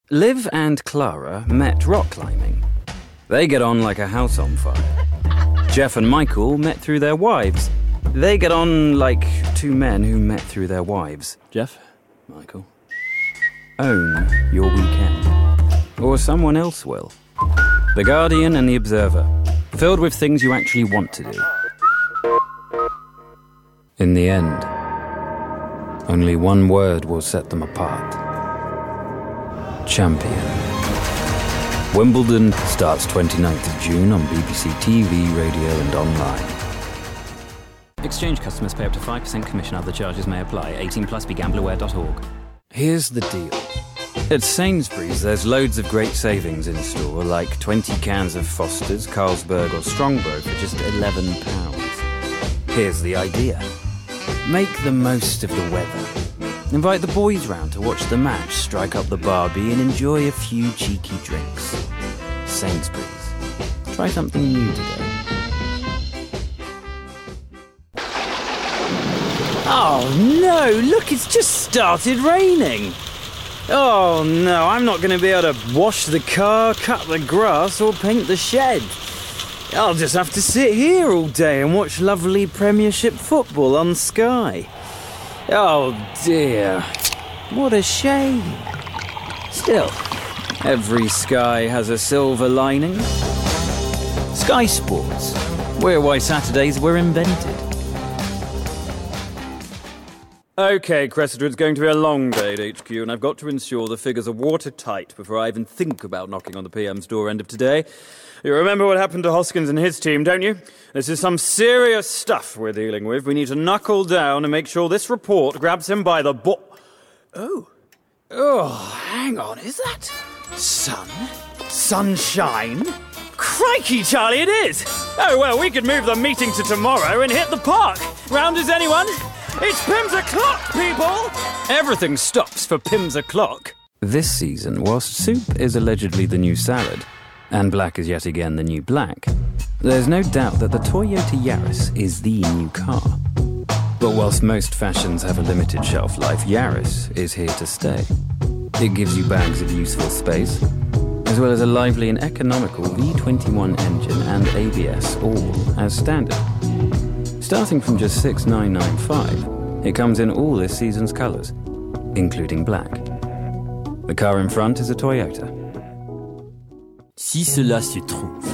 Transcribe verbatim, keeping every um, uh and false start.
Liv and Clara met rock climbing. They get on like a house on fire. Jeff and Michael met through their wives. They get on like two men who met through their wives. Jeff, Michael. Own your weekend. Or someone else will. The Guardian and The Observer. Filled with things you actually want to do. In the end, only one word will set them apart. Champion. Wimbledon starts twenty-ninth of June on B B C T V, radio and online. Exchange customers pay up to five percent commission. Other charges may apply. eighteen plus, be gamble aware dot org. Here's the deal. At Sainsbury's, there's loads of great savings in store, like twenty cans of Foster's, Carlsberg or Strongbow for just eleven pounds. Here's the idea. Make the most of the weather. Invite the boys round to watch the match, strike up the barbie and enjoy a few cheeky drinks. Sainsbury's. Try something new today. Oh no, look, it's just started raining. Oh no, I'm not going to be able to wash the car, cut the grass or paint the shed. I'll just have to sit here all day and watch lovely Premiership football on Sky. Oh dear, what a shame. Still, every sky has a silver lining. Sky Sports, where why Saturdays were invented. OK, Cressida, it's going to be a long day at H Q, and I've got to ensure the figures are watertight before I even think about knocking on the P M's door end of today. You remember what happened to Hoskins and his team, don't you? This is some serious stuff we're dealing with. We need to knuckle down and make sure this report grabs him by the bo... Oh. Oh, hang on, is that sun? Sunshine? Crikey, Charlie, it is! Oh, well, we could move the meeting to tomorrow and hit the park. Round as anyone? It's Pim's o'clock, people! Everything stops for Pim's o'clock. This season, whilst soup is allegedly the new salad, and black is yet again the new black, there's no doubt that the Toyota Yaris is the new car. But whilst most fashions have a limited shelf life, Yaris is here to stay. It gives you bags of useful space, as well as a lively and economical V twenty-one engine and A B S, all as standard. Starting from just six thousand nine hundred ninety-five, it comes in all this season's colours, including black. The car in front is a Toyota. Si cela se trouve.